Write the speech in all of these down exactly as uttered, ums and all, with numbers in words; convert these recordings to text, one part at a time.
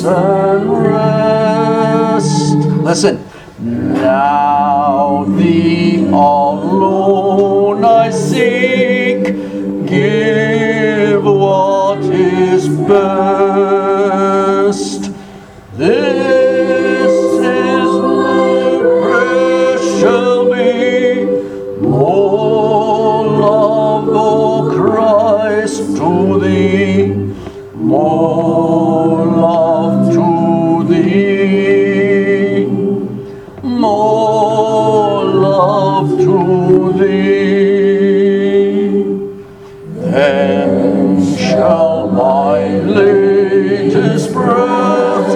and rest. Listen. Now thee alone I seek, give what is best. This is the prayer shall be, more love, O Christ, to thee, more love to thee, more love to thee. Then shall my latest breath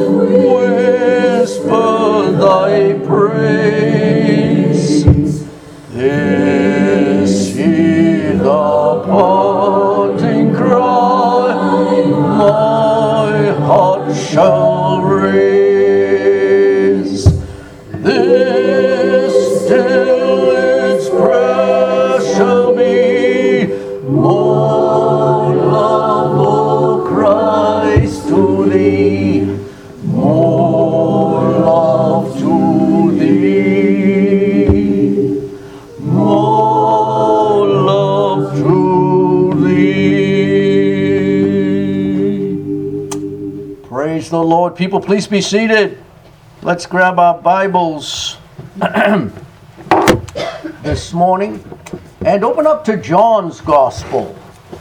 whisper thy praise. This is the parting cry my heart shall raise. This still its prayer shall be, more love, O Christ, to thee, more love to thee, more love to thee. Praise the Lord. People, please be seated. Let's grab our Bibles this morning and open up to John's Gospel.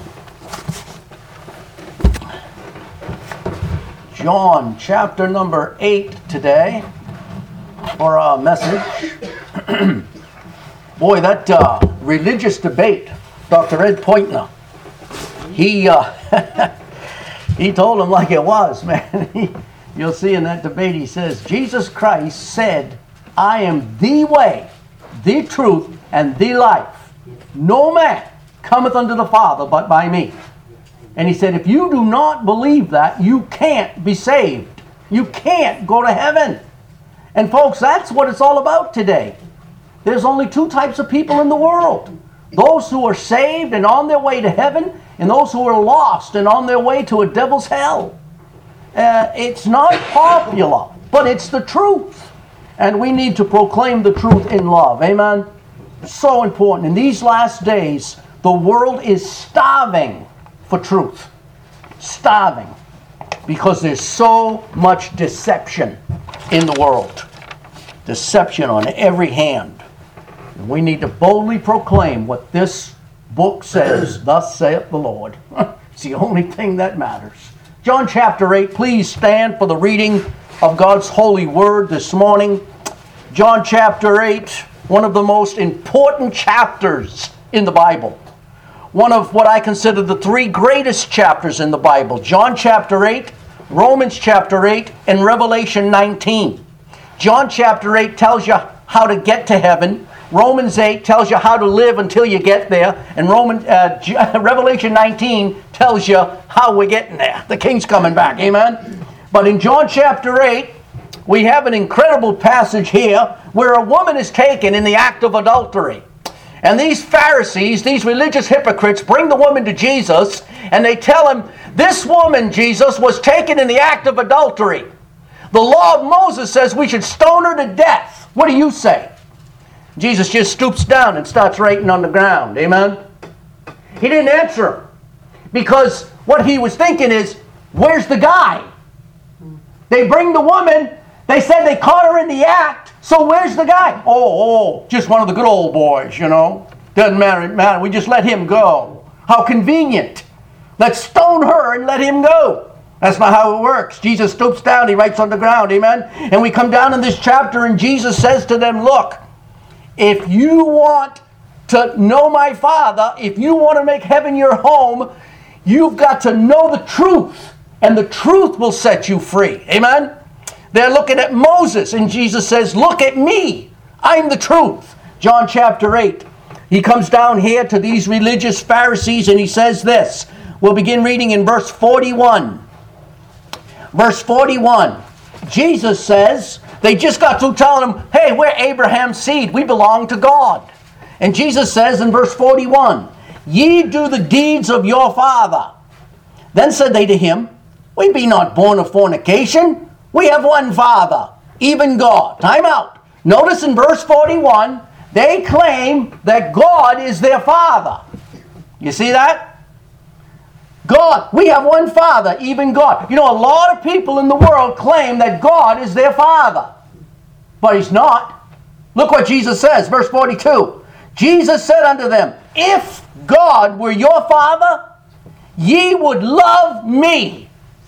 John chapter number eight today for our message. Boy, that uh, religious debate, Doctor Ed Pointner, he uh, he told him like it was, man. He, You'll see in that debate he says, Jesus Christ said, I am the way, the truth, and the life. No man cometh unto the Father but by me. And he said, if you do not believe that, you can't be saved. You can't go to heaven. And folks, that's what it's all about today. There's only two types of people in the world. Those who are saved and on their way to heaven, and those who are lost and on their way to a devil's hell. Uh, it's not popular, but it's the truth. And we need to proclaim the truth in love. Amen? So important. In these last days, the world is starving for truth. Starving. Because there's so much deception in the world. Deception on every hand. And we need to boldly proclaim what this book says, thus saith the Lord. It's the only thing that matters. John chapter eight, please stand for the reading of God's holy word this morning. John chapter eight, one of the most important chapters in the Bible. One of what I consider the three greatest chapters in the Bible. John chapter eight, Romans chapter eight, and Revelation nineteen. John chapter eight tells you how to get to heaven. Romans eight tells you how to live until you get there. And Roman, uh, Revelation nineteen tells you how we're getting there. The King's coming back. Amen? But in John chapter eight, we have an incredible passage here where a woman is taken in the act of adultery. And these Pharisees, these religious hypocrites, bring the woman to Jesus and they tell him, this woman, Jesus, was taken in the act of adultery. The law of Moses says we should stone her to death. What do you say? Jesus just stoops down and starts writing on the ground. Amen? He didn't answer him. Because what he was thinking is, where's the guy? They bring the woman. They said they caught her in the act. So where's the guy? Oh, oh, just one of the good old boys, you know. Doesn't matter, matter. We just let him go. How convenient. Let's stone her and let him go. That's not how it works. Jesus stoops down. He writes on the ground. Amen? And we come down in this chapter and Jesus says to them, look, if you want to know my Father, if you want to make heaven your home, you've got to know the truth, and the truth will set you free. Amen? They're looking at Moses, and Jesus says, look at me. I'm the truth. John chapter eight. He comes down here to these religious Pharisees, and he says this. We'll begin reading in verse forty-one. Verse forty-one. Jesus says, they just got through telling him, hey, we're Abraham's seed. We belong to God. And Jesus says in verse forty-one, ye do the deeds of your father. Then said they to him, We be not born of fornication. We have one Father, even God. Time out. Notice in verse forty-one, they claim that God is their Father. You see that? God, we have one Father, even God. You know, a lot of people in the world claim that God is their Father. But He's not. Look what Jesus says, verse forty-two. Jesus said unto them, if God were your Father, ye would love me.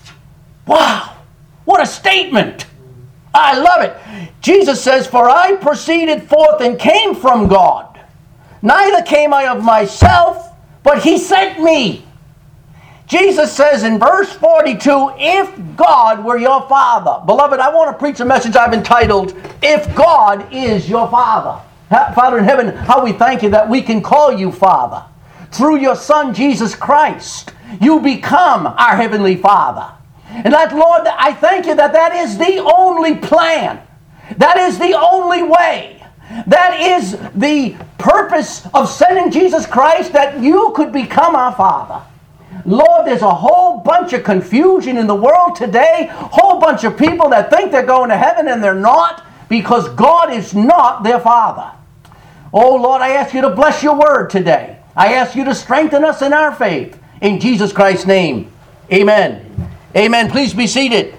Wow, what a statement. I love it. Jesus says, for I proceeded forth and came from God. Neither came I of myself, but He sent me. Jesus says in verse forty-two, if God were your Father. Beloved, I want to preach a message I've entitled, If God is Your Father. Father in heaven, how we thank You that we can call You Father. Through Your Son, Jesus Christ, You become our Heavenly Father. And that, Lord, I thank You that that is the only plan. That is the only way. That is the purpose of sending Jesus Christ, that You could become our Father. Lord, there's a whole bunch of confusion in the world today. A whole bunch of people that think they're going to heaven and they're not, because God is not their Father. Oh, Lord, I ask You to bless Your word today. I ask You to strengthen us in our faith. In Jesus Christ's name, amen. Amen. Please be seated.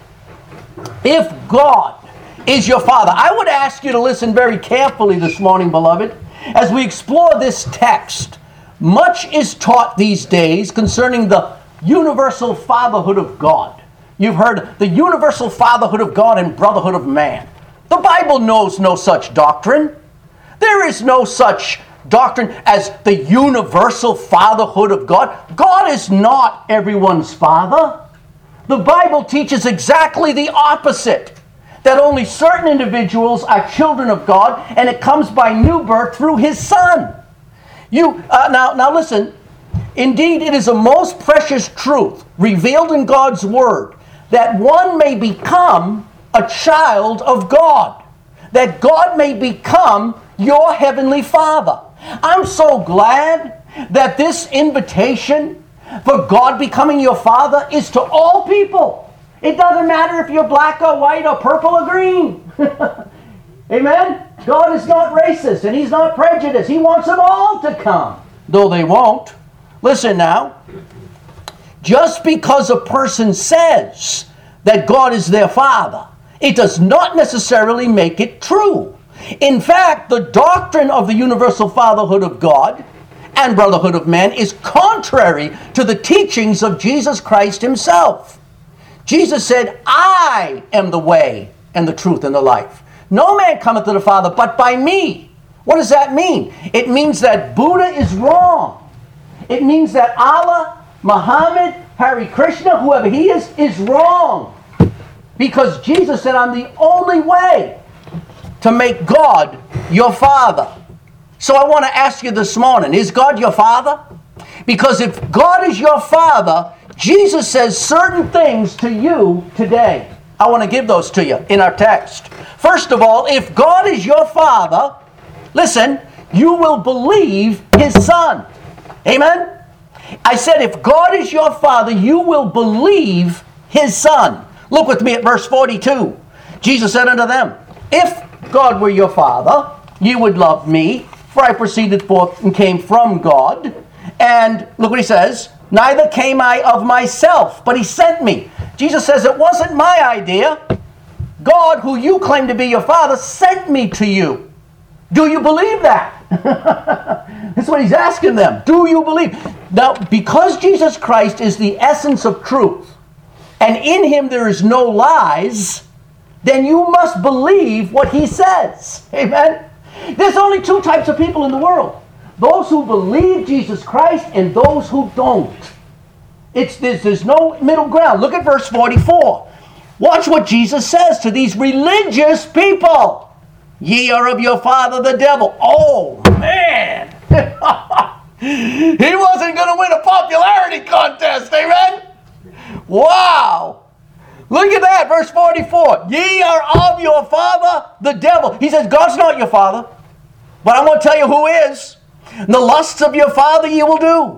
If God is your Father, I would ask you to listen very carefully this morning, beloved, as we explore this text. Much is taught these days concerning the universal fatherhood of God. You've heard the universal fatherhood of God and brotherhood of man. The Bible knows no such doctrine. There is no such doctrine as the universal fatherhood of God. God is not everyone's father. The Bible teaches exactly the opposite, that only certain individuals are children of God, and it comes by new birth through His Son. You uh, now, now listen, indeed it is a most precious truth revealed in God's Word, that one may become a child of God, that God may become your Heavenly Father. I'm so glad that this invitation for God becoming your Father is to all people. It doesn't matter if you're black or white or purple or green. Amen? God is not racist and He's not prejudiced. He wants them all to come, though they won't. Listen now. Just because a person says that God is their Father, it does not necessarily make it true. In fact, the doctrine of the universal fatherhood of God and brotherhood of man is contrary to the teachings of Jesus Christ Himself. Jesus said, I am the way and the truth and the life. No man cometh to the Father but by me. What does that mean? It means that Buddha is wrong. It means that Allah, Muhammad, Hare Krishna, whoever he is, is wrong. Because Jesus said, I'm the only way to make God your Father. So I want to ask you this morning, is God your Father? Because if God is your Father, Jesus says certain things to you today. I want to give those to you in our text. First of all, if God is your Father, listen, you will believe His Son. Amen? I said if God is your Father, you will believe His Son. Look with me at verse forty-two. Jesus said unto them, if God were your Father, ye would love me, for I proceeded forth and came from God. And look what He says, neither came I of myself, but He sent me. Jesus says, it wasn't my idea. God, who you claim to be your Father, sent me to you. Do you believe that? That's what He's asking them. Do you believe? Now, because Jesus Christ is the essence of truth, and in Him there is no lies, then you must believe what He says. Amen? There's only two types of people in the world. Those who believe Jesus Christ and those who don't. It's there's, there's no middle ground. Look at verse forty-four. Watch what Jesus says to these religious people. Ye are of your father the devil. Oh, man. He wasn't going to win a popularity contest. Amen? Wow. Look at that, verse forty-four. Ye are of your father the devil. He says, God's not your father. But I'm going to tell you who is. The lusts of your father ye will do.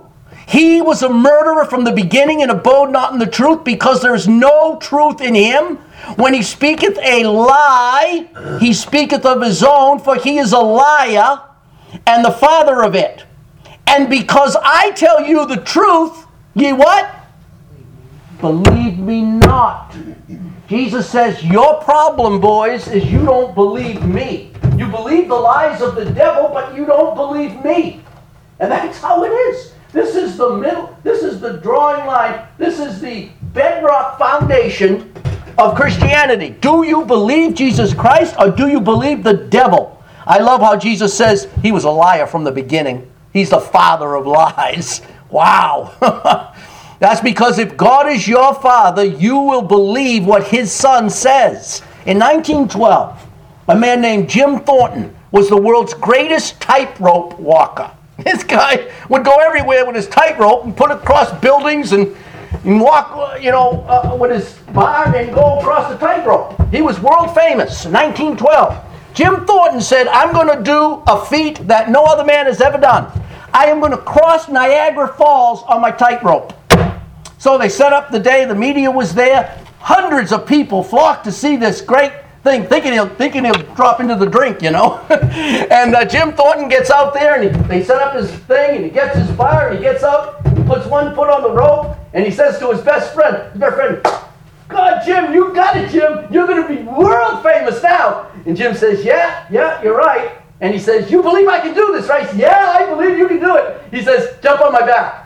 He was a murderer from the beginning and abode not in the truth, because there is no truth in him. When he speaketh a lie, he speaketh of his own, for he is a liar and the father of it. And because I tell you the truth, ye what? Believe me not. Jesus says, your problem, boys, is you don't believe me. You believe the lies of the devil, but you don't believe me. And that's how it is. This is the middle, this is the drawing line, this is the bedrock foundation of Christianity. Do you believe Jesus Christ, or do you believe the devil? I love how Jesus says he was a liar from the beginning. He's the father of lies. Wow. That's because if God is your father, you will believe what his son says. In nineteen twelve, a man named Jim Thornton was the world's greatest tightrope walker. This guy would go everywhere with his tightrope and put it across buildings and, and walk, you know, uh, with his bar and go across the tightrope. He was world famous in nineteen twelve. Jim Thornton said, I'm going to do a feat that no other man has ever done. I am going to cross Niagara Falls on my tightrope. So they set up the day, the media was there. Hundreds of people flocked to see this great thing, thinking he'll, thinking he'll drop into the drink, you know. and uh, Jim Thornton gets out there, and he, they set up his thing, and he gets his bar, and he gets up, he puts one foot on the rope, and he says to his best friend, his best friend, God, Jim, you got it, Jim. You're going to be world famous now. And Jim says, yeah, yeah, you're right. And he says, you believe I can do this, right? Says, yeah, I believe you can do it. He says, jump on my back.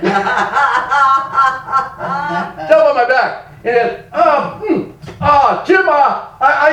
Jump on my back. And then, oh, hmm, oh, Jim, uh, I, I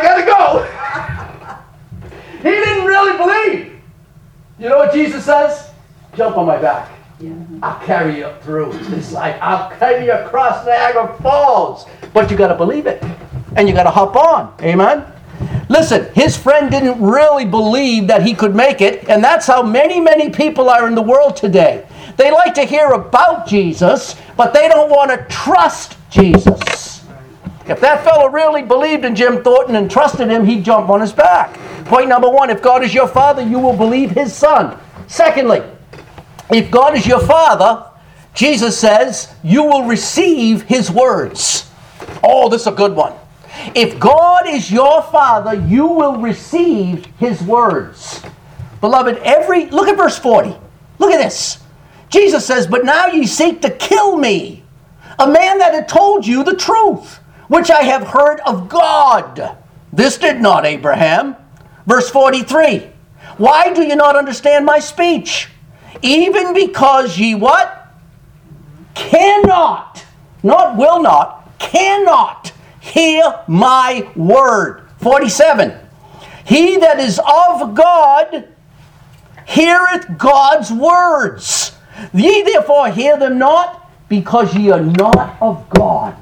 got to go. He didn't really believe. You know what Jesus says? Jump on my back. Yeah. I'll carry you through this life. I'll carry you across Niagara Falls. But you got to believe it. And you got to hop on. Amen? Listen, his friend didn't really believe that he could make it. And that's how many, many people are in the world today. They like to hear about Jesus, but they don't want to trust Jesus. If that fellow really believed in Jim Thornton and trusted him, he'd jump on his back. Point number one, if God is your father, you will believe his son. Secondly, if God is your father, Jesus says, you will receive his words. Oh, this is a good one. If God is your father, you will receive his words. Beloved, every, look at verse forty. Look at this. Jesus says, but now ye seek to kill me, a man that had told you the truth, which I have heard of God. This did not Abraham. Verse forty-three. Why do you not understand my speech? Even because ye what? Cannot, not will not, cannot hear my word. forty-seven. He that is of God heareth God's words. Ye therefore hear them not, because ye are not of God.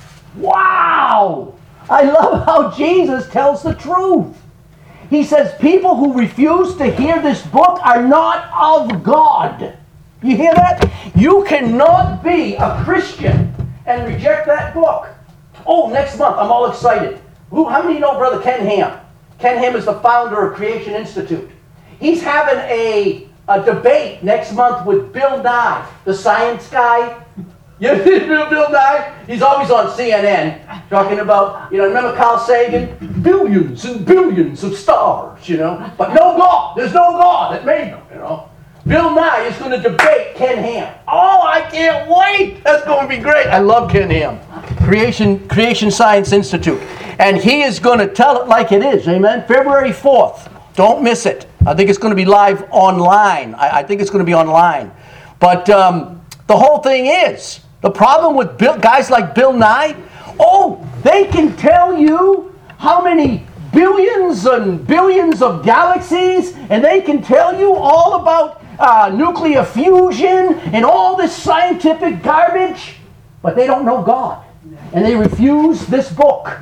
Wow! I love how Jesus tells the truth. He says people who refuse to hear this book are not of God. You hear that? You cannot be a Christian and reject that book. Oh, next month, I'm all excited. Who, how many know Brother Ken Ham? Ken Ham is the founder of Creation Institute. He's having a, a debate next month with Bill Nye, the science guy. You know Bill Nye? He's always on C N N talking about, you know, remember Carl Sagan? Billions and billions of stars, you know. But no God. There's no God that made them, you know. Bill Nye is going to debate Ken Ham. Oh, I can't wait. That's going to be great. I love Ken Ham. Creation, Creation Science Institute. And he is going to tell it like it is. Amen. February fourth. Don't miss it. I think it's going to be live online. I, I think it's going to be online. But um, the whole thing is, the problem with Bill, guys like Bill Nye, oh, they can tell you how many billions and billions of galaxies, and they can tell you all about uh, nuclear fusion and all this scientific garbage, but they don't know God. And they refuse this book.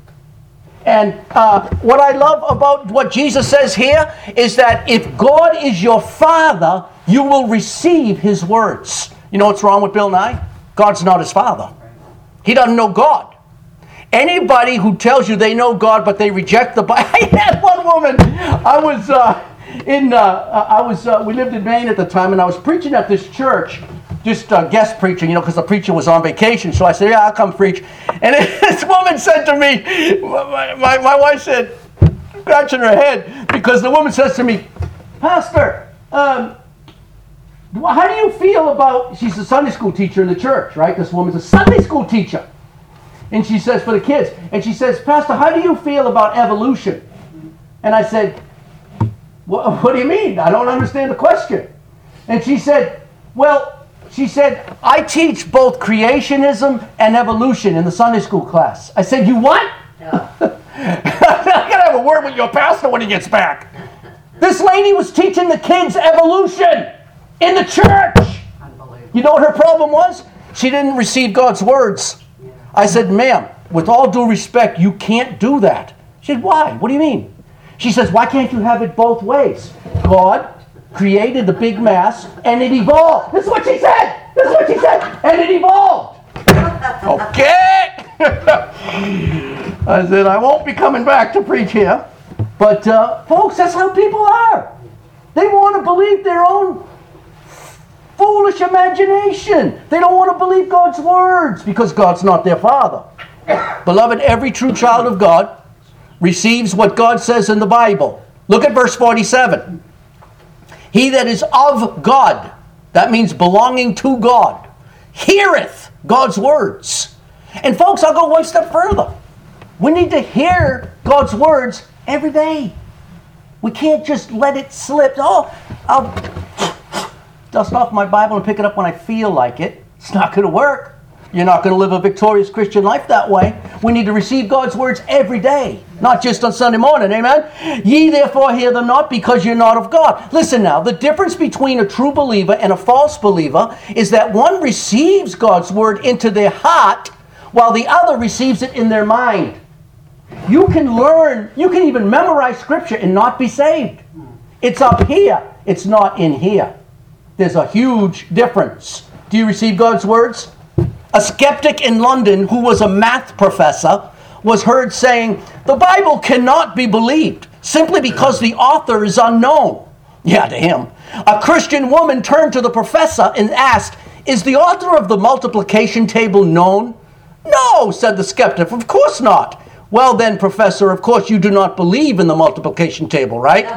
And uh, what I love about what Jesus says here is that if God is your father, you will receive his words. You know what's wrong with Bill Nye? God's not his father. He doesn't know God. Anybody who tells you they know God but they reject the Bible. I had one woman. I was uh, in. Uh, I was. Uh, we lived in Maine at the time, and I was preaching at this church. just uh, guest preaching, you know, because the preacher was on vacation. So I said, yeah, I'll come preach. And this woman said to me, my, my, my wife said, scratching her head, because the woman says to me, Pastor, um, how do you feel about, she's a Sunday school teacher in the church, right? This woman's a Sunday school teacher. And she says, for the kids, and she says, Pastor, how do you feel about evolution? And I said, what, what do you mean? I don't understand the question. And she said, well, she said, I teach both creationism and evolution in the Sunday school class. I said, you what? Yeah. I gotta have a word with your pastor when he gets back. This lady was teaching the kids evolution in the church. You know what her problem was? She didn't receive God's words. I said, ma'am, with all due respect, you can't do that. She said, why? What do you mean? She says, why can't you have it both ways? God created the big mass and it evolved. This is what she said. This is what she said. And it evolved. Okay. I said, I won't be coming back to preach here. But, uh, folks, that's how people are. They want to believe their own foolish imagination. They don't want to believe God's words because God's not their father. Beloved, every true child of God receives what God says in the Bible. Look at verse forty-seven. He that is of God, that means belonging to God, heareth God's words. And folks, I'll go one step further. We need to hear God's words every day. We can't just let it slip. Oh, I'll dust off my Bible and pick it up when I feel like it. It's not going to work. You're not going to live a victorious Christian life that way. We need to receive God's words every day, not just on Sunday morning. Amen? Ye therefore hear them not, because you're not of God. Listen now, the difference between a true believer and a false believer is that one receives God's word into their heart while the other receives it in their mind. You can learn, you can even memorize Scripture and not be saved. It's up here. It's not in here. There's a huge difference. Do you receive God's words? A skeptic in London who was a math professor was heard saying, the Bible cannot be believed simply because the author is unknown. Yeah, to him. A Christian woman turned to the professor and asked, is the author of the multiplication table known? No, said the skeptic. Of course not. Well then, professor, of course you do not believe in the multiplication table, right?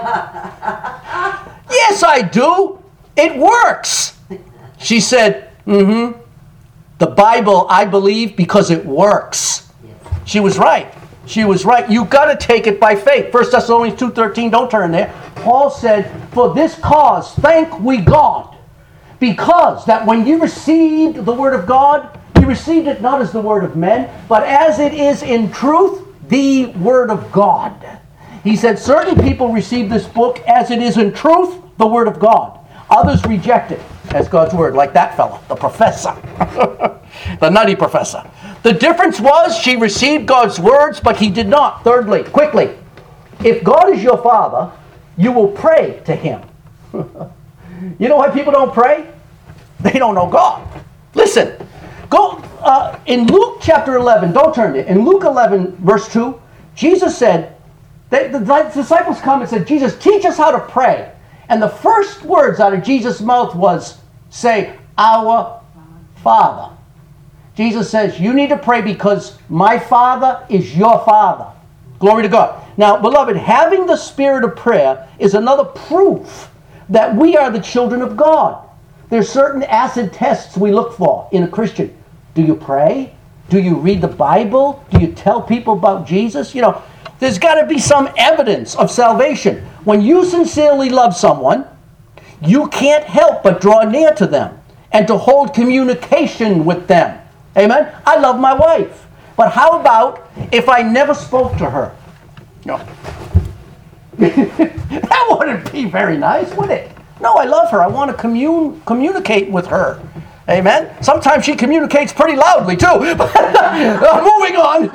Yes, I do. It works. She said, mm-hmm. The Bible, I believe, because it works. She was right. She was right. You've got to take it by faith. First Thessalonians two thirteen, don't turn there. Paul said, for this cause thank we God, because that when you received the word of God, you received it not as the word of men, but as it is in truth, the word of God. He said certain people receive this book as it is in truth, the word of God. Others reject it as God's word, like that fellow, the professor, the nutty professor. The difference was she received God's words, but he did not. Thirdly, quickly, if God is your father, you will pray to him. You know why people don't pray? They don't know God. Listen, go uh, in Luke chapter eleven, don't turn it. In Luke eleven, verse two, Jesus said, they, the disciples come and said, Jesus, teach us how to pray. And the first words out of Jesus' mouth was, say, our Father. Jesus says, you need to pray because my Father is your Father. Glory to God. Now, beloved, having the spirit of prayer is another proof that we are the children of God. There's certain acid tests we look for in a Christian. Do you pray? Do you read the Bible? Do you tell people about Jesus? You know, there's got to be some evidence of salvation. When you sincerely love someone, you can't help but draw near to them and to hold communication with them. Amen? I love my wife. But how about if I never spoke to her? No. That wouldn't be very nice, would it? No, I love her. I want to commune, communicate with her. Amen? Sometimes she communicates pretty loudly, too. uh, moving on.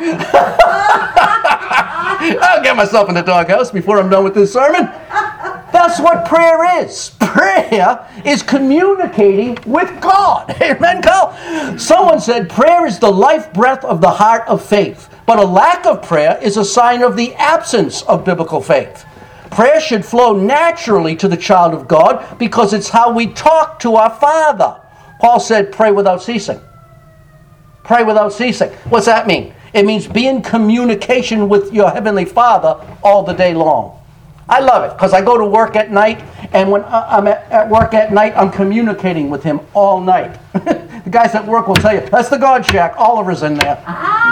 I'll get myself in the doghouse before I'm done with this sermon. That's what prayer is. Prayer is communicating with God. Amen, Carl? Someone said prayer is the life breath of the heart of faith. But a lack of prayer is a sign of the absence of biblical faith. Prayer should flow naturally to the child of God because it's how we talk to our Father. Paul said, pray without ceasing. Pray without ceasing. What's that mean? It means be in communication with your Heavenly Father all the day long. I love it because I go to work at night, and when I'm at work at night, I'm communicating with Him all night. The guys at work will tell you, that's the God Shack. Oliver's in there.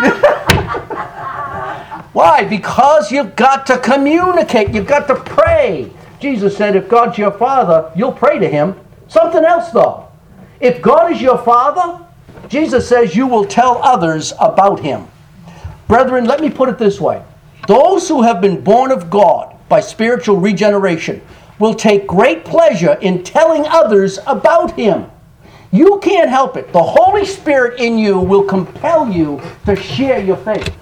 Why? Because you've got to communicate. You've got to pray. Jesus said, if God's your Father, you'll pray to Him. Something else, though. If God is your Father, Jesus says you will tell others about Him. Brethren, let me put it this way. Those who have been born of God by spiritual regeneration will take great pleasure in telling others about Him. You can't help it. The Holy Spirit in you will compel you to share your faith.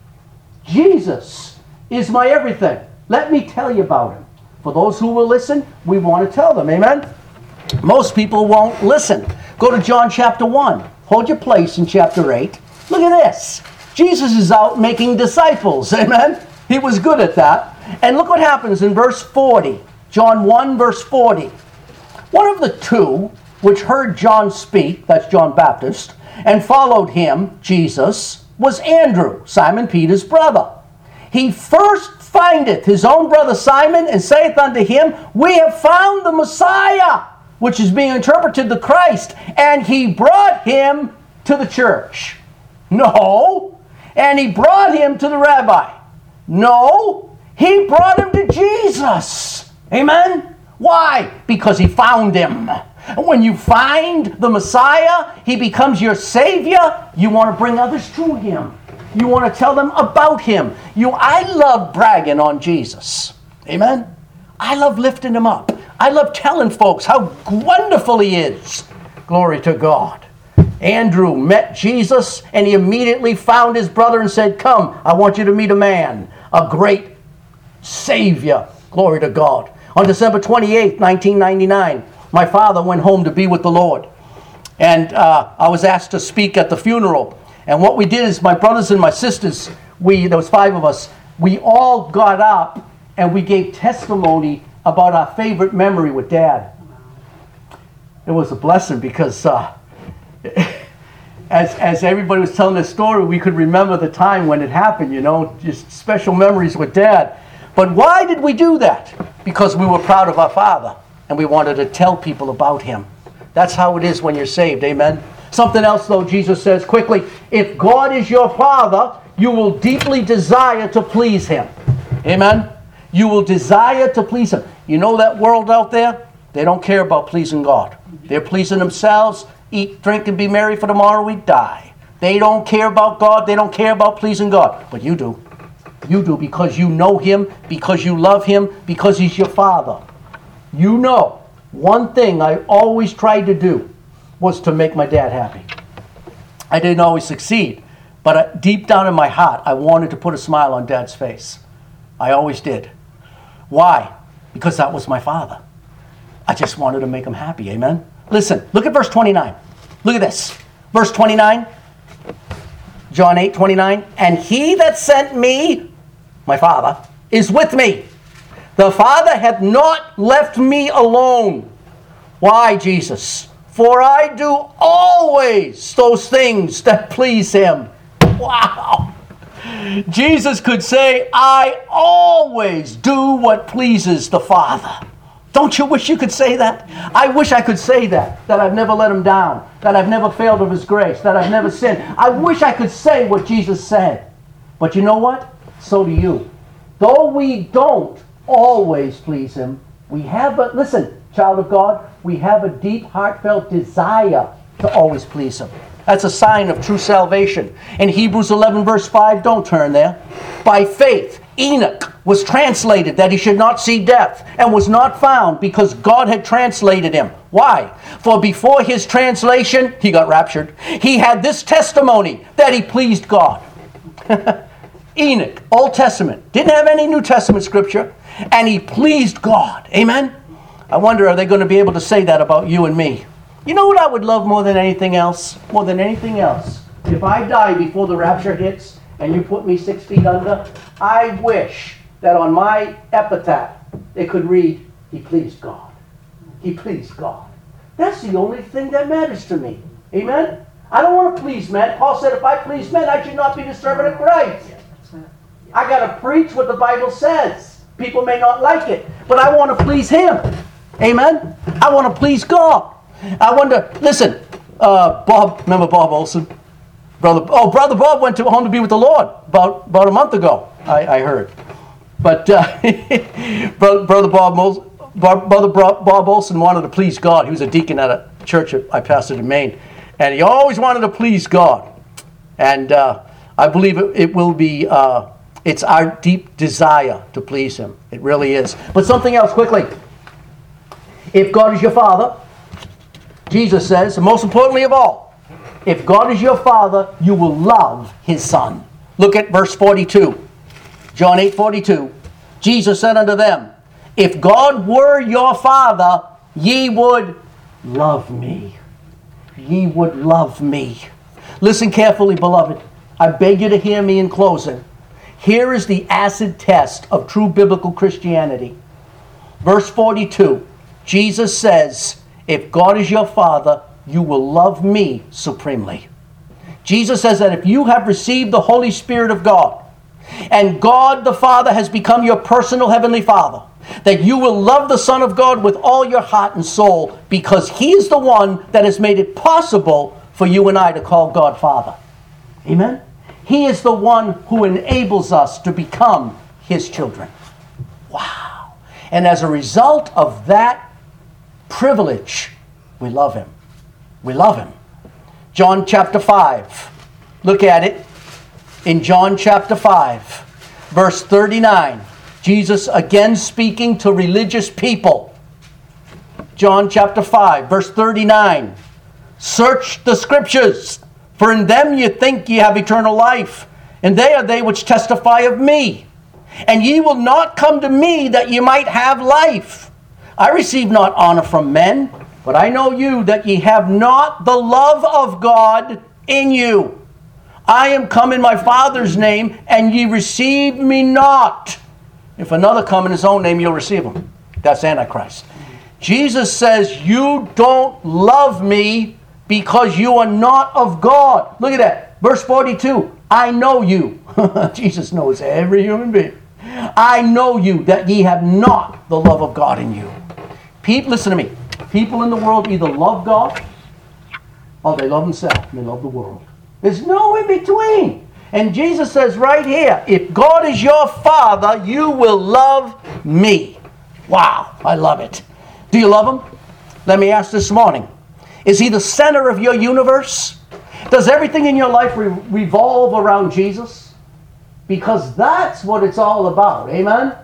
Jesus is my everything. Let me tell you about Him. For those who will listen, we want to tell them. Amen? Most people won't listen. Go to John chapter one. Hold your place in chapter eight. Look at this. Jesus is out making disciples. Amen? He was good at that. And look what happens in verse forty. John one, verse forty. One of the two which heard John speak, that's John Baptist, and followed him, Jesus, was Andrew, Simon Peter's brother. He first findeth his own brother Simon, and saith unto him, we have found the Messiah, which is being interpreted the Christ, and he brought him to the church. No. And he brought him to the rabbi. No. He brought him to Jesus. Amen? Why? Because he found him. When you find the Messiah, He becomes your Savior. You want to bring others to Him. You want to tell them about Him. You, I love bragging on Jesus. Amen? I love lifting Him up. I love telling folks how wonderful He is. Glory to God. Andrew met Jesus, and he immediately found his brother and said, come, I want you to meet a man, a great Savior. Glory to God. On December twenty-eighth, nineteen ninety-nine, my father went home to be with the Lord. And uh, I was asked to speak at the funeral. And what we did is my brothers and my sisters, we there was five of us, we all got up and we gave testimony about our favorite memory with Dad. It was a blessing because uh, as, as everybody was telling their story, we could remember the time when it happened, you know, just special memories with Dad. But why did we do that? Because we were proud of our father. And we wanted to tell people about Him. That's how it is when you're saved. Amen? Something else, though, Jesus says quickly, if God is your Father, you will deeply desire to please Him. Amen? You will desire to please Him. You know that world out there? They don't care about pleasing God. They're pleasing themselves. Eat, drink, and be merry, for tomorrow we die. They don't care about God. They don't care about pleasing God. But you do. You do because you know Him, because you love Him, because He's your Father. You know, one thing I always tried to do was to make my dad happy. I didn't always succeed, but I, deep down in my heart, I wanted to put a smile on Dad's face. I always did. Why? Because that was my father. I just wanted to make him happy, amen? Listen, look at verse twenty-nine. Look at this. Verse twenty-nine, John eight twenty-nine. And He that sent me, my Father, is with me. The Father hath not left me alone. Why, Jesus? For I do always those things that please Him. Wow. Jesus could say, I always do what pleases the Father. Don't you wish you could say that? I wish I could say that, that I've never let Him down, that I've never failed of His grace, that I've never sinned. I wish I could say what Jesus said. But you know what? So do you. Though we don't always please Him, we have a, listen, child of God, we have a deep, heartfelt desire to always please Him. That's a sign of true salvation. In Hebrews eleven verse five, don't turn there. By faith, Enoch was translated that he should not see death, and was not found because God had translated him. Why? For before his translation, he got raptured. He had this testimony that he pleased God. Enoch, Old Testament, didn't have any New Testament scripture, and he pleased God. Amen? I wonder, are they going to be able to say that about you and me? You know what I would love more than anything else? More than anything else? If I die before the rapture hits, and you put me six feet under, I wish that on my epitaph it could read, he pleased God. He pleased God. That's the only thing that matters to me. Amen? I don't want to please men. Paul said, if I please men, I should not be the servant of Christ. I got to preach what the Bible says. People may not like it, but I want to please Him. Amen? I want to please God. I wonder, listen, uh, Bob, remember Bob Olson? Brother, oh, Brother Bob went to home to be with the Lord about, about a month ago, I, I heard. But uh, Brother, Brother Bob, Mos- Bob, Brother Bob Olson wanted to please God. He was a deacon at a church I pastored in Maine. And he always wanted to please God. And uh, I believe it, it will be, uh, it's our deep desire to please Him. It really is. But something else, quickly. If God is your Father, Jesus says, and most importantly of all, if God is your Father, you will love His Son. Look at verse forty-two. John eight forty-two. Jesus said unto them, if God were your Father, ye would love me. Ye would love me. Listen carefully, beloved. I beg you to hear me in closing. Here is the acid test of true biblical Christianity. Verse forty-two. Jesus says, if God is your Father, you will love me supremely. Jesus says that if you have received the Holy Spirit of God, and God the Father has become your personal Heavenly Father, that you will love the Son of God with all your heart and soul, because He is the one that has made it possible for you and I to call God Father. Amen? He is the one who enables us to become His children. Wow. And as a result of that privilege, we love Him. We love Him. John chapter five. Look at it. In John chapter five, verse thirty-nine. Jesus again speaking to religious people. John chapter five, verse thirty-nine. Search the Scriptures, for in them you think ye have eternal life, and they are they which testify of me. And ye will not come to me that ye might have life. I receive not honor from men, but I know you that ye have not the love of God in you. I am come in my Father's name, and ye receive me not. If another come in his own name, you'll receive him. That's Antichrist. Jesus says, you don't love me because you are not of God. Look at that. Verse forty-two. I know you. Jesus knows every human being. I know you that ye have not the love of God in you. People, listen to me. People in the world either love God or they love themselves and they love the world. There's no in between. And Jesus says right here, if God is your Father, you will love me. Wow, I love it. Do you love Him? Let me ask this morning. Is He the center of your universe? Does everything in your life re- revolve around Jesus? Because that's what it's all about. Amen?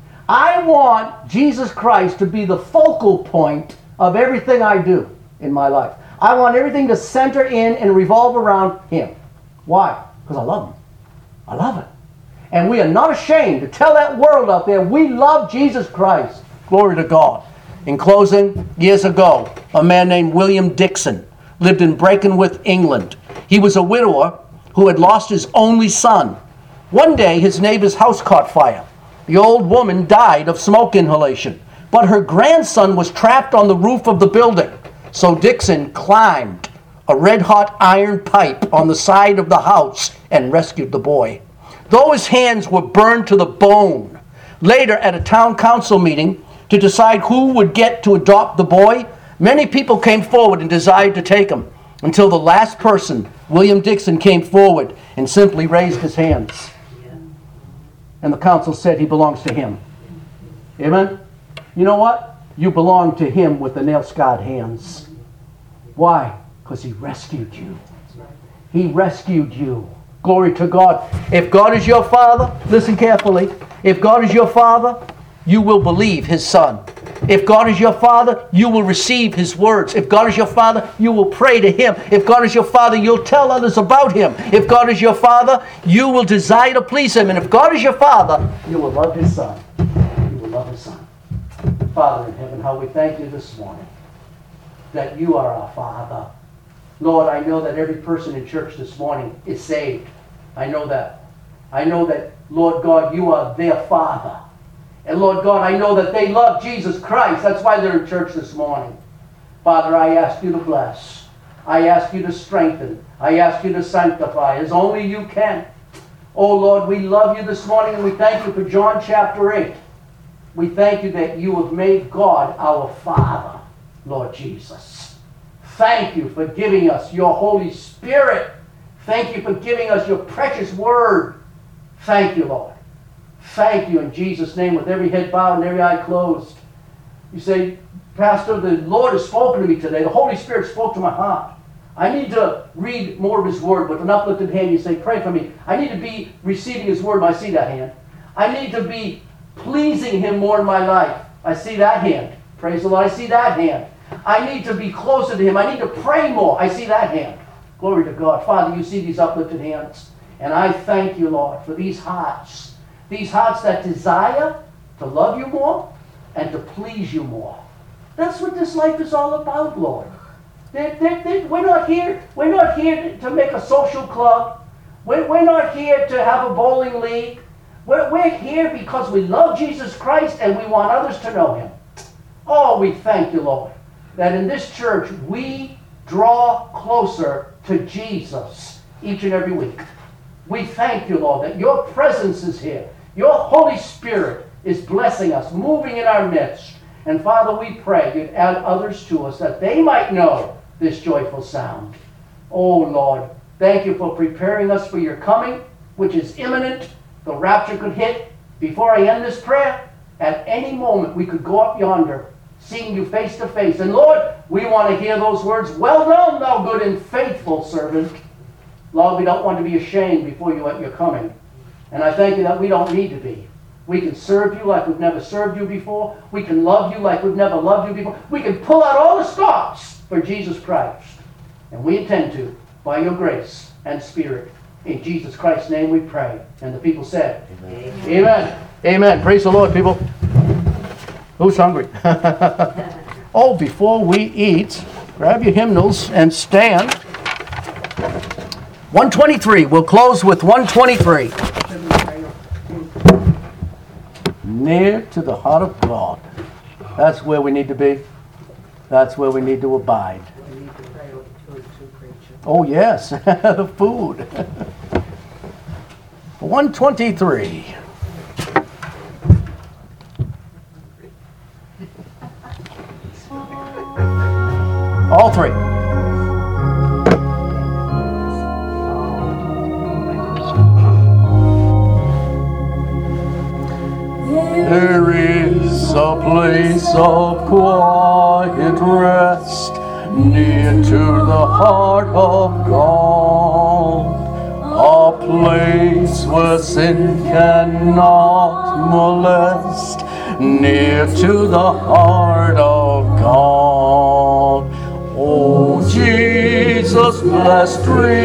I want Jesus Christ to be the focal point of everything I do in my life. I want everything to center in and revolve around Him. Why? Because I love Him. I love Him. And we are not ashamed to tell that world out there we love Jesus Christ. Glory to God. In closing, years ago, a man named William Dixon lived in Breckenwith, England. He was a widower who had lost his only son. One day, his neighbor's house caught fire. The old woman died of smoke inhalation, but her grandson was trapped on the roof of the building. So Dixon climbed a red-hot iron pipe on the side of the house and rescued the boy. Though his hands were burned to the bone, later at a town council meeting to decide who would get to adopt the boy, many people came forward and desired to take him, until the last person, William Dixon, came forward and simply raised his hands. And the council said he belongs to him. Amen? You know what? You belong to Him with the nail-scarred hands. Why? Because He rescued you. He rescued you. Glory to God. If God is your Father, listen carefully. If God is your Father, you will believe His Son. If God is your Father, you will receive His words. If God is your Father, you will pray to Him. If God is your Father, you'll tell others about Him. If God is your Father, you will desire to please Him. And if God is your Father, you will love His Son. You will love His Son. Father in heaven, how we thank You this morning that You are our Father. Lord, I know that every person in church this morning is saved. I know that. I know that, Lord God, You are their Father. And Lord God, I know that they love Jesus Christ. That's why they're in church this morning. Father, I ask you to bless. I ask you to strengthen. I ask you to sanctify as only you can. Oh Lord, we love you this morning and we thank you for John chapter eight. We thank you that you have made God our Father, Lord Jesus. Thank you for giving us your Holy Spirit. Thank you for giving us your precious word. Thank you, Lord. Thank you in Jesus' name, with every head bowed and every eye closed. You say, Pastor, the Lord has spoken to me today. The Holy Spirit spoke to my heart. I need to read more of his word. With an uplifted hand, you say, pray for me. I need to be receiving his word. I see that hand. I need to be pleasing him more in my life. I see that hand. Praise the Lord. I see that hand. I need to be closer to him. I need to pray more. I see that hand. Glory to God. Father, you see these uplifted hands. And I thank you, Lord, for these hearts. These hearts that desire to love you more and to please you more. That's what this life is all about, Lord. They're, they're, they're, we're not here, we're not here to make a social club. We're, we're not here to have a bowling league. We're, we're here because we love Jesus Christ and we want others to know him. Oh, we thank you, Lord, that in this church we draw closer to Jesus each and every week. We thank you, Lord, that your presence is here. Your Holy Spirit is blessing us, moving in our midst. And Father, we pray you'd add others to us that they might know this joyful sound. Oh, Lord, thank you for preparing us for your coming, which is imminent. The rapture could hit before I end this prayer. At any moment, we could go up yonder, seeing you face to face. And Lord, we want to hear those words, well done, thou good and faithful servant. Lord, we don't want to be ashamed before you at your coming. And I thank you that we don't need to be. We can serve you like we've never served you before. We can love you like we've never loved you before. We can pull out all the stops for Jesus Christ. And we intend to, by your grace and Spirit. In Jesus Christ's name we pray. And the people said, Amen. Amen. Amen. Praise the Lord, people. Who's hungry? Oh, before we eat, grab your hymnals and stand. one twenty-three. We'll close with one twenty-three. Near to the heart of God. That's where we need to be. That's where we need to abide. Oh, yes. The food. one twenty-three. All three. There is a place of quiet rest near to the heart of God, a place where sin cannot molest, near to the heart of God. Oh, Jesus, blessed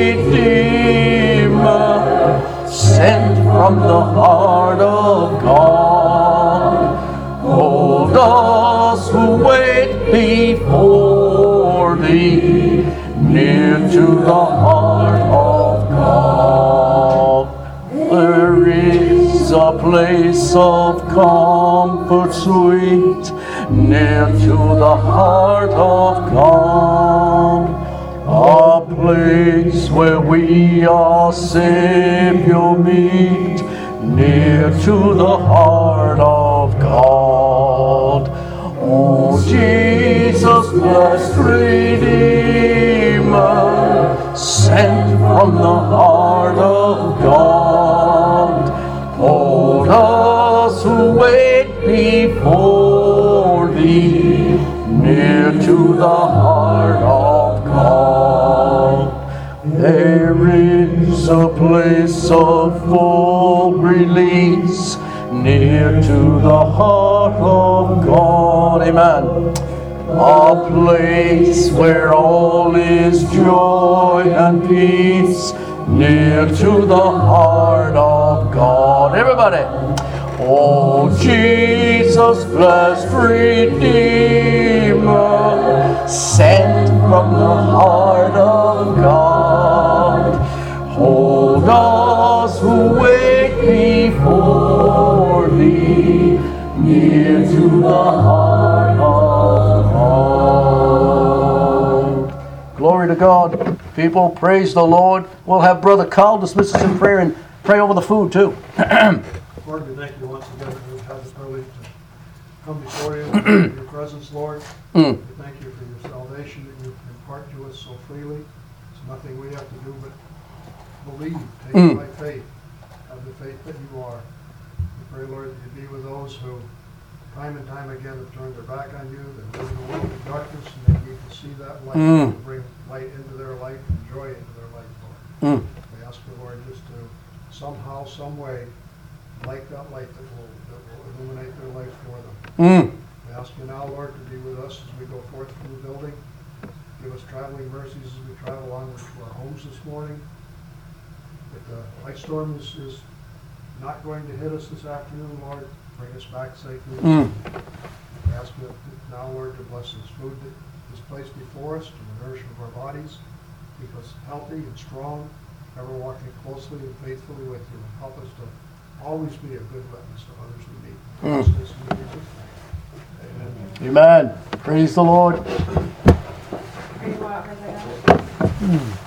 Redeemer, sent from the heart of God, hold us who wait before thee, near to the heart of God. There is a place of comfort sweet, near to the heart of God, a place where we our Savior meet, near to the heart of God. Oh, Jesus, blessed Redeemer, sent from the heart of God, hold us who wait before thee, near to the heart of God. There is a place of full release, near to the heart of God. Amen. A place where all is joy and peace, near to the heart of God. Everybody. Oh, Jesus, blessed Redeemer, sent from the heart of God, hold us who wait before thee, near to the heart of God. God. People, praise the Lord. We'll have Brother Carl dismiss us in prayer and pray over the food too. Lord, we thank you once again that we've had the privilege to come before you in your presence, Lord. Mm. We thank you for your salvation that you impart to us so freely. It's nothing we have to do but believe, take Mm. it by faith, have the faith that you are. We pray, Lord, that you be with those who time and time again have turned their back on you, they live in a world of darkness, and they need to see that light, Mm. to bring light into their life and joy into their life, Lord. Mm. We ask you, Lord, just to somehow, some way, light that light that will, that will illuminate their life for them. Mm. We ask you now, Lord, to be with us as we go forth from the building. Give us traveling mercies as we travel onward to our homes this morning. If the ice storm is, is not going to hit us this afternoon, Lord, bring us back safely. Mm. We ask you now, Lord, to bless this food that is placed before us, to the nourishment of our bodies. Keep us healthy and strong, ever walking closely and faithfully with you, and help us to always be a good witness to others we meet. Mm. Bless this in Jesus' name. Amen. Amen. Praise the Lord. Are you out, Brother Al? Mm.